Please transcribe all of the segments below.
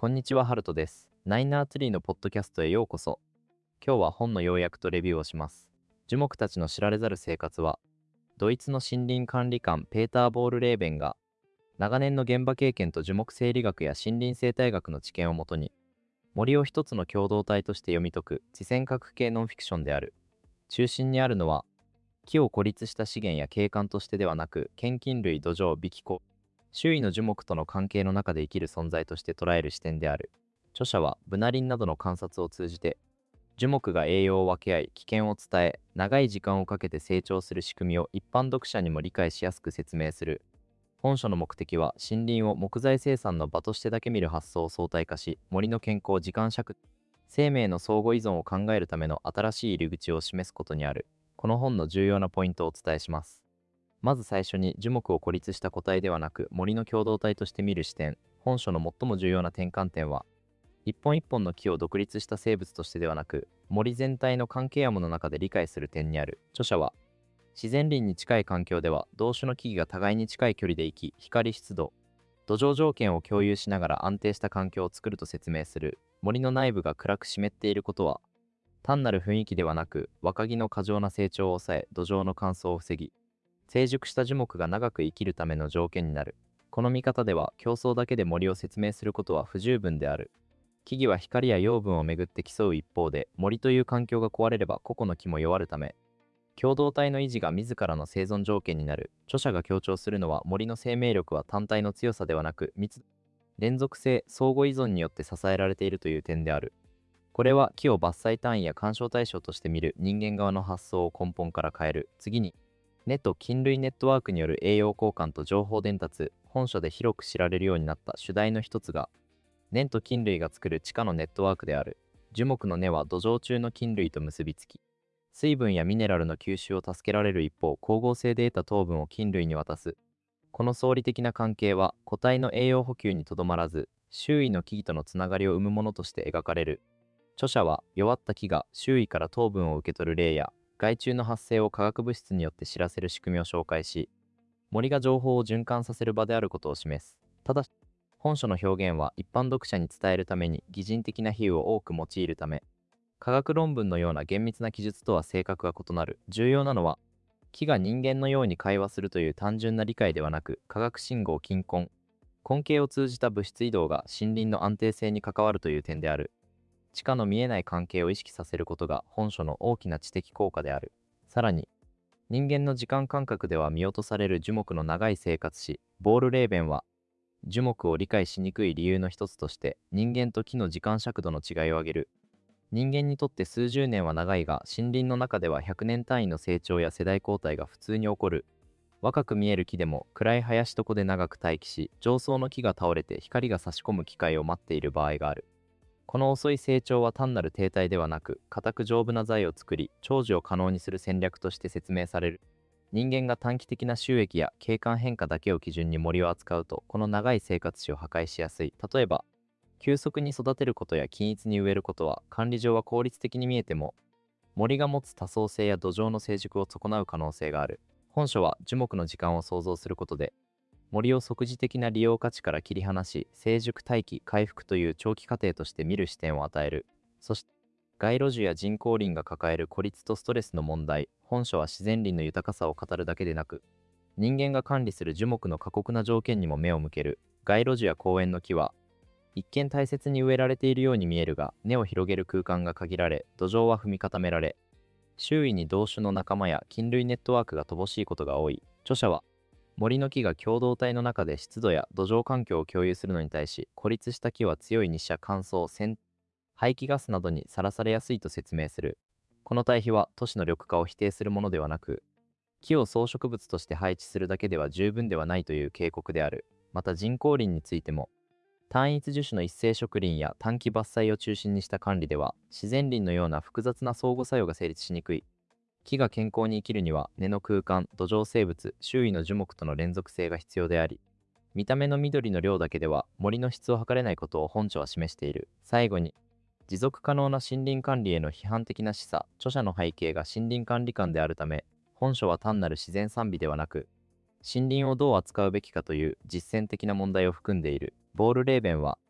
こんにちは、ハルトです。ナイナーツリーのポッドキャストへようこそ。今日は本の要約とレビューをします。樹木たちの知られざる生活は、ドイツの森林管理官ペーター・ボールレーベンが、長年の現場経験と樹木生理学や森林生態学の知見をもとに、森を一つの共同体として読み解く地線学系ノンフィクションである。中心にあるのは、木を孤立した資源や景観としてではなく、献金類、土壌、微気候、周囲の樹木との関係の中で生きる存在として捉える視点である。著者はブナ林などの観察を通じて、樹木が栄養を分け合い、危険を伝え、長い時間をかけて成長する仕組みを一般読者にも理解しやすく説明する。本書の目的は、森林を木材生産の場としてだけ見る発想を相対化し、森の健康、時間尺、生命の相互依存を考えるための新しい入り口を示すことにある。この本の重要なポイントをお伝えします。まず最初に、樹木を孤立した個体ではなく森の共同体として見る視点。本書の最も重要な転換点は、一本一本の木を独立した生物としてではなく、森全体の関係網の中で理解する点にある。著者は、自然林に近い環境では同種の木々が互いに近い距離で生き、光、湿度、土壌条件を共有しながら安定した環境を作ると説明する。森の内部が暗く湿っていることは、単なる雰囲気ではなく、若木の過剰な成長を抑え、土壌の乾燥を防ぎ、成熟した樹木が長く生きるための条件になる。この見方では、競争だけで森を説明することは不十分である。木々は光や養分をめぐって競う一方で、森という環境が壊れれば個々の木も弱るため、共同体の維持が自らの生存条件になる。著者が強調するのは、森の生命力は単体の強さではなく、密度、連続性、相互依存によって支えられているという点である。これは木を伐採単位や干渉対象として見る人間側の発想を根本から変える。次に、根と菌類ネットワークによる栄養交換と情報伝達。本書で広く知られるようになった主題の一つが、根と菌類が作る地下のネットワークである。樹木の根は土壌中の菌類と結びつき、水分やミネラルの吸収を助けられる一方、光合成で得た糖分を菌類に渡す。この相理的な関係は、個体の栄養補給にとどまらず、周囲の木々とのつながりを生むものとして描かれる。著者は、弱った木が周囲から糖分を受け取る例や、害虫の発生を化学物質によって知らせる仕組みを紹介し、森が情報を循環させる場であることを示す。ただし、本書の表現は一般読者に伝えるために擬人的な比喩を多く用いるため、科学論文のような厳密な記述とは性格が異なる。重要なのは、木が人間のように会話するという単純な理解ではなく、化学信号、均根、根形を通じた物質移動が森林の安定性に関わるという点である。地下の見えない関係を意識させることが本書の大きな知的効果である。さらに、人間の時間感覚では見落とされる樹木の長い生活史。ボール・レーベンは、樹木を理解しにくい理由の一つとして、人間と木の時間尺度の違いを挙げる。人間にとって数十年は長いが、森林の中では100年単位の成長や世代交代が普通に起こる。若く見える木でも暗い林床で長く待機し、上層の木が倒れて光が差し込む機会を待っている場合がある。この遅い成長は単なる停滞ではなく、固く丈夫な材を作り、長寿を可能にする戦略として説明される。人間が短期的な収益や景観変化だけを基準に森を扱うと、この長い生活史を破壊しやすい。例えば、急速に育てることや均一に植えることは、管理上は効率的に見えても、森が持つ多層性や土壌の成熟を損なう可能性がある。本書は樹木の時間を創造することで、森を即時的な利用価値から切り離し、成熟待機回復という長期過程として見る視点を与える。そして、街路樹や人工林が抱える孤立とストレスの問題。本書は自然林の豊かさを語るだけでなく、人間が管理する樹木の過酷な条件にも目を向ける。街路樹や公園の木は、一見大切に植えられているように見えるが、根を広げる空間が限られ、土壌は踏み固められ、周囲に同種の仲間や菌類ネットワークが乏しいことが多い。著者は、森の木が共同体の中で湿度や土壌環境を共有するのに対し、孤立した木は強い日射、乾燥、排気ガスなどにさらされやすいと説明する。この対比は都市の緑化を否定するものではなく、木を装飾物として配置するだけでは十分ではないという警告である。また人工林についても、単一樹種の一斉植林や短期伐採を中心にした管理では、自然林のような複雑な相互作用が成立しにくい。木が健康に生きるには、根の空間、土壌生物、周囲の樹木との連続性が必要であり、見た目の緑の量だけでは森の質を測れないことを本書は示している。最後に、持続可能な森林管理への批判的な示唆。著者の背景が森林管理官であるため、本書は単なる自然賛美ではなく、森林をどう扱うべきかという実践的な問題を含んでいる。ボール・レーベンは、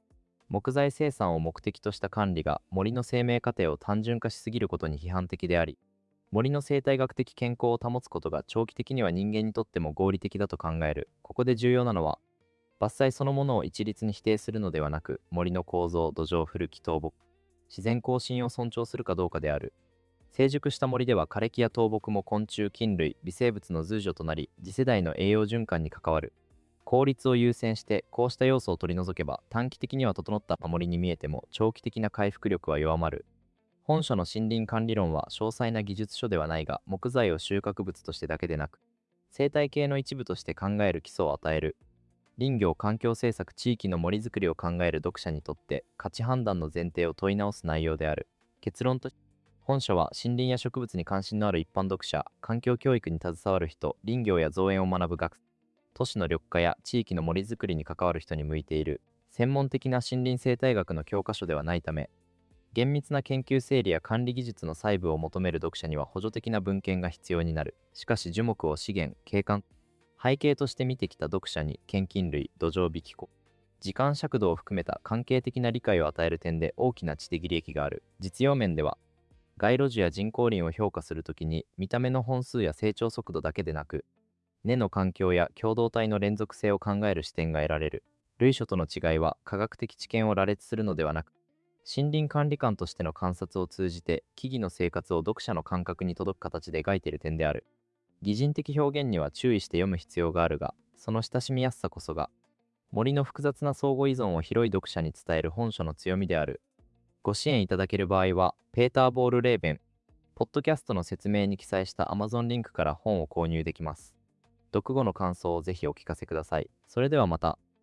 木材生産を目的とした管理が森の生命過程を単純化しすぎることに批判的であり、森の生態学的健康を保つことが長期的には人間にとっても合理的だと考える。ここで重要なのは、伐採そのものを一律に否定するのではなく、森の構造、土壌、古き倒木、自然更新を尊重するかどうかである。成熟した森では枯れ木や倒木も昆虫、菌類、微生物の随所となり、次世代の栄養循環に関わる。効率を優先してこうした要素を取り除けば、短期的には整った守りに見えても長期的な回復力は弱まる。本書の森林管理論は詳細な技術書ではないが、木材を収穫物としてだけでなく、生態系の一部として考える基礎を与える。林業環境政策地域の森づくりを考える読者にとって価値判断の前提を問い直す内容である。結論として、本書は森林や植物に関心のある一般読者、環境教育に携わる人、林業や造園を学ぶ学生、都市の緑化や地域の森づくりに関わる人に向いている。専門的な森林生態学の教科書ではないため、厳密な研究整理や管理技術の細部を求める読者には補助的な文献が必要になる。しかし樹木を資源、景観、背景として見てきた読者に献菌類、土壌引き子、時間尺度を含めた関係的な理解を与える点で大きな知的利益がある。実用面では、街路樹や人工林を評価するときに見た目の本数や成長速度だけでなく、根の環境や共同体の連続性を考える視点が得られる。類書との違いは科学的知見を羅列するのではなく、森林管理官としての観察を通じて木々の生活を読者の感覚に届く形で描いている点である。擬人的表現には注意して読む必要があるが、その親しみやすさこそが森の複雑な相互依存を広い読者に伝える本書の強みである。ご支援いただける場合は、ペーター・ボール・レーベン、ポッドキャストの説明に記載した Amazon リンクから本を購入できます。読後の感想をぜひお聞かせください。それではまた。